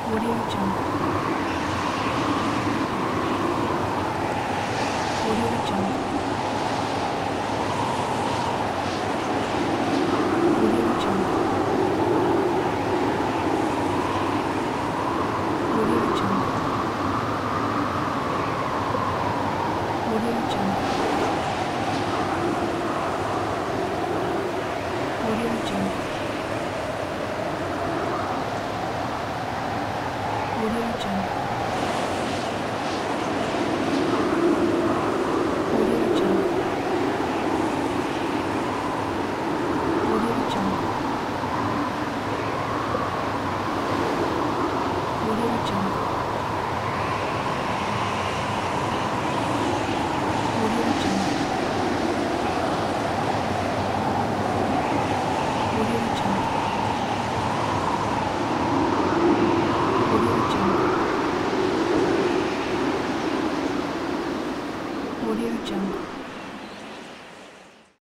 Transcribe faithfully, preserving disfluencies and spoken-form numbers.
Audio Jungle. Audio Jungle. Audio Jungle. Audio Jungle. Audio Jungle. Audio Jungle. Audio Jungle. Audio Jungle. Audio Jungle. Audio Jungle. Audio Jungle. Audio Jungle. Audio Jungle. Audio Jungle.